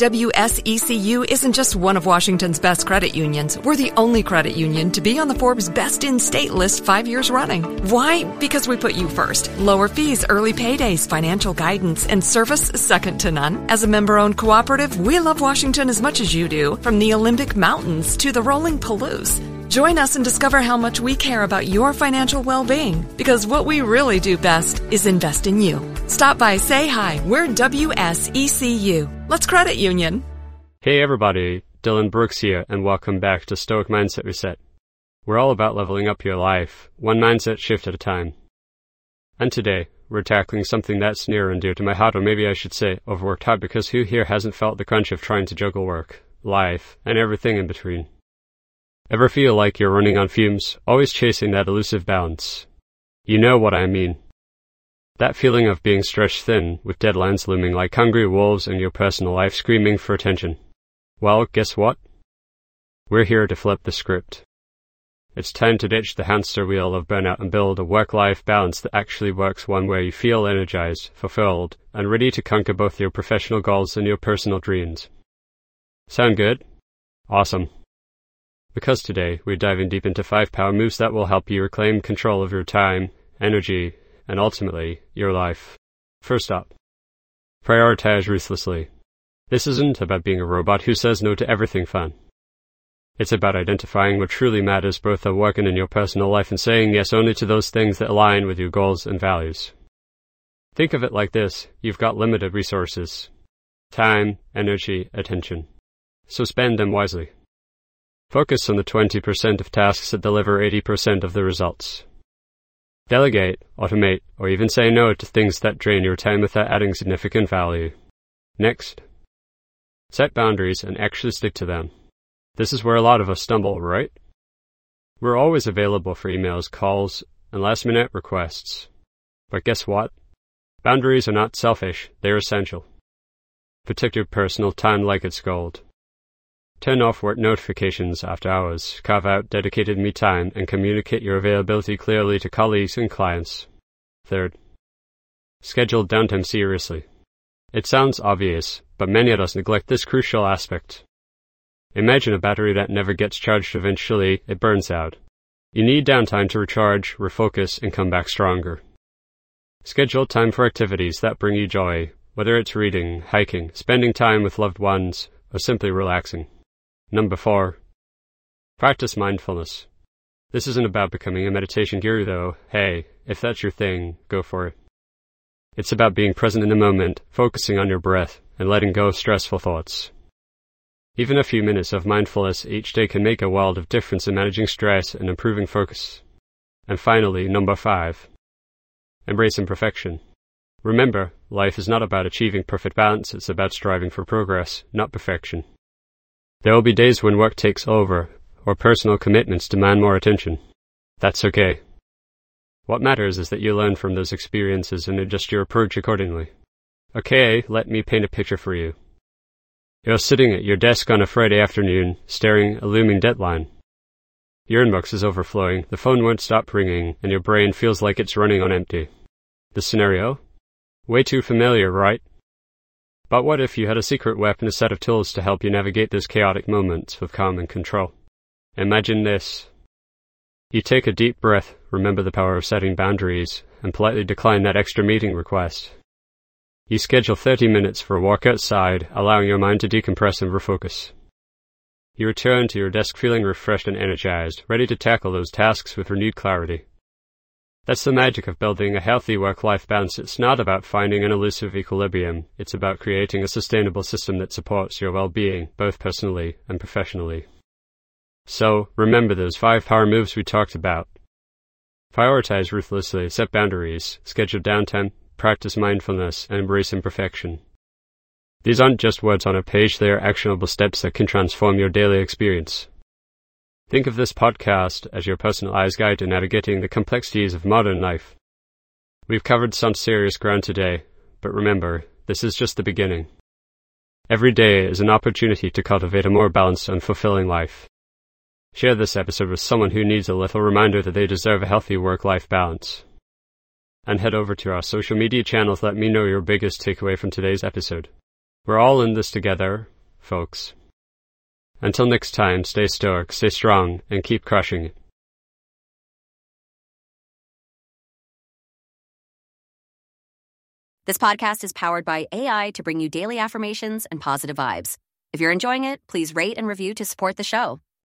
WSECU isn't just one of Washington's best credit unions. We're the only credit union to be on the Forbes Best in State list 5 years running. Why? Because we put you first. Lower fees, early paydays, financial guidance, and service second to none. As a member-owned cooperative, we love Washington as much as you do, from the Olympic Mountains to the rolling Palouse. Join us and discover how much we care about your financial well-being, because what we really do best is invest in you. Stop by, say hi. We're WSECU. Let's credit union. Hey everybody, Dylan Brooks here, and welcome back to Stoic Mindset Reset. We're all about leveling up your life, one mindset shift at a time. And today, we're tackling something that's near and dear to my heart, or maybe I should say overworked hard, because who here hasn't felt the crunch of trying to juggle work, life, and everything in between? Ever feel like you're running on fumes, always chasing that elusive balance? You know what I mean. That feeling of being stretched thin, with deadlines looming like hungry wolves in your personal life screaming for attention. Well, guess what? We're here to flip the script. It's time to ditch the hamster wheel of burnout and build a work-life balance that actually works, one where you feel energized, fulfilled, and ready to conquer both your professional goals and your personal dreams. Sound good? Awesome. Because today, we're diving deep into 5 power moves that will help you reclaim control of your time, energy, and ultimately, your life. First up, prioritize ruthlessly. This isn't about being a robot who says no to everything fun. It's about identifying what truly matters both at work and in your personal life and saying yes only to those things that align with your goals and values. Think of it like this: you've got limited resources. Time, energy, attention. So spend them wisely. Focus on the 20% of tasks that deliver 80% of the results. Delegate, automate, or even say no to things that drain your time without adding significant value. Next, set boundaries and actually stick to them. This is where a lot of us stumble, right? We're always available for emails, calls, and last-minute requests. But guess what? Boundaries are not selfish, they're essential. Protect your personal time like it's gold. Turn off work notifications after hours, carve out dedicated me time, and communicate your availability clearly to colleagues and clients. Third, schedule downtime seriously. It sounds obvious, but many of us neglect this crucial aspect. Imagine a battery that never gets charged. Eventually, it burns out. You need downtime to recharge, refocus, and come back stronger. Schedule time for activities that bring you joy, whether it's reading, hiking, spending time with loved ones, or simply relaxing. Number 4, practice mindfulness. This isn't about becoming a meditation guru though. Hey, if that's your thing, go for it. It's about being present in the moment, focusing on your breath, and letting go of stressful thoughts. Even a few minutes of mindfulness each day can make a world of difference in managing stress and improving focus. And finally, number 5, embrace imperfection. Remember, life is not about achieving perfect balance, it's about striving for progress, not perfection. There will be days when work takes over, or personal commitments demand more attention. That's okay. What matters is that you learn from those experiences and adjust your approach accordingly. Okay, let me paint a picture for you. You're sitting at your desk on a Friday afternoon, staring at a looming deadline. Your inbox is overflowing, the phone won't stop ringing, and your brain feels like it's running on empty. The scenario? Way too familiar, right? But what if you had a secret weapon, a set of tools to help you navigate those chaotic moments with calm and control? Imagine this. You take a deep breath, remember the power of setting boundaries, and politely decline that extra meeting request. You schedule 30 minutes for a walk outside, allowing your mind to decompress and refocus. You return to your desk feeling refreshed and energized, ready to tackle those tasks with renewed clarity. That's the magic of building a healthy work-life balance. It's not about finding an elusive equilibrium. It's about creating a sustainable system that supports your well-being, both personally and professionally. So, remember those 5 power moves we talked about. Prioritize ruthlessly, set boundaries, schedule downtime, practice mindfulness, and embrace imperfection. These aren't just words on a page, they are actionable steps that can transform your daily experience. Think of this podcast as your personalized guide to navigating the complexities of modern life. We've covered some serious ground today, but remember, this is just the beginning. Every day is an opportunity to cultivate a more balanced and fulfilling life. Share this episode with someone who needs a little reminder that they deserve a healthy work-life balance. And head over to our social media channels. Let me know your biggest takeaway from today's episode. We're all in this together. folks. Until next time, stay stoic, stay strong, and keep crushing it. This podcast is powered by AI to bring you daily affirmations and positive vibes. If you're enjoying it, please rate and review to support the show.